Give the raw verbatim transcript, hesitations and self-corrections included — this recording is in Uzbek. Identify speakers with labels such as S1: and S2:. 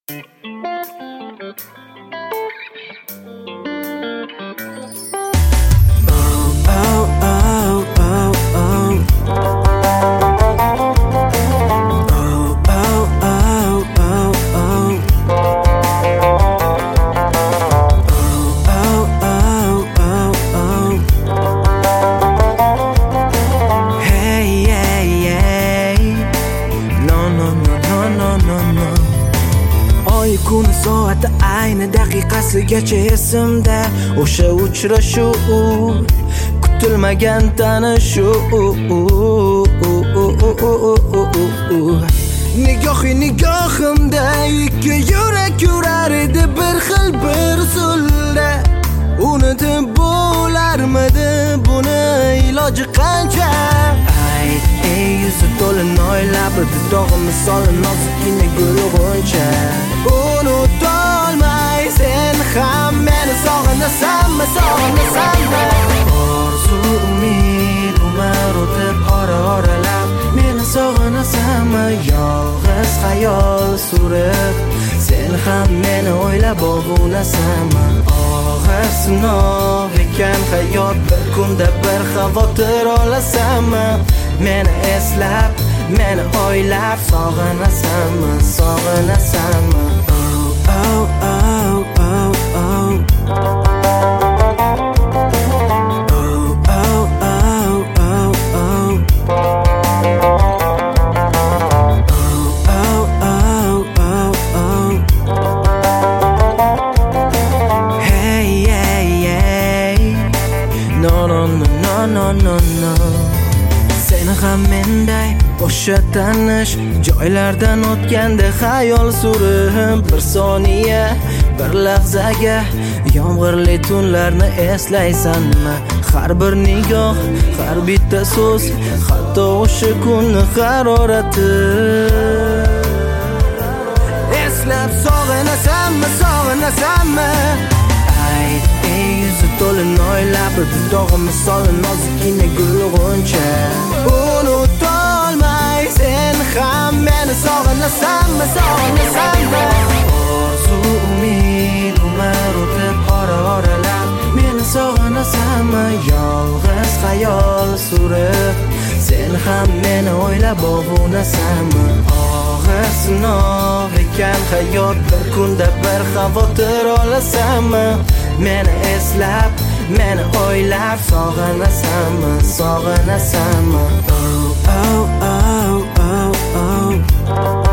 S1: Kun soati ayni daqiqasigacha esimda o'sha uchrashuv, kutilmagan tanishuv. Nigohi nigohimda ikki yurak yurar edi bir xil bir usulda. Unutib bo'larmidi buni iloji qancha? Ayt ey yuzi to'la noylab dog'i misoli nozikkina gul g'uncha. Unutolmay sen ham meni sog'inasanmi, sog'inasanmi? Orzu umid umar o'tib ora oralab meni sog'inasanmi? Yolg'iz xayol surib sen ham meni o'ylab ovunasanmi? Og'ir sinov ekan hayot, bir kunda bir xavotir olasanmi? Meni eslab, meni o'ylab sog'inasanmi, sog'inasanmi? Oh, oh, oh, oh. Oh, oh, oh, oh, oh. Oh, oh, oh, oh. Hey, hey, hey. No, no, no, no, no, no, no. Seni ham menday o'sha tanish joylardan o'tganda xayol surib bir soniya, bir lahzaga yomg'irli tunlarni eslaysanmi? Har bir nigoh, har bitta so'z, hatto o'sha kunni harorati. Eslab sog'inasanmi, sog'inasanmi? Ayt ey yuzi to'la noylab dog'i misoli nozikkina gul g'uncha. Unutolmay sen ham meni sog'inasanmi, sog'inasanmi? Orzu umid umar o'tib ora oralab meni sog'inasanmi? Yolg'iz xayol surib sen ham meni o'ylab ovunasanmi? Og'ir sinov ekan hayot, bir kunda bir xavotir olasanmi? Meni eslab, meni o'ylab sog'inasanmi, sog'inasanmi? Oh, oh, oh, oh, oh.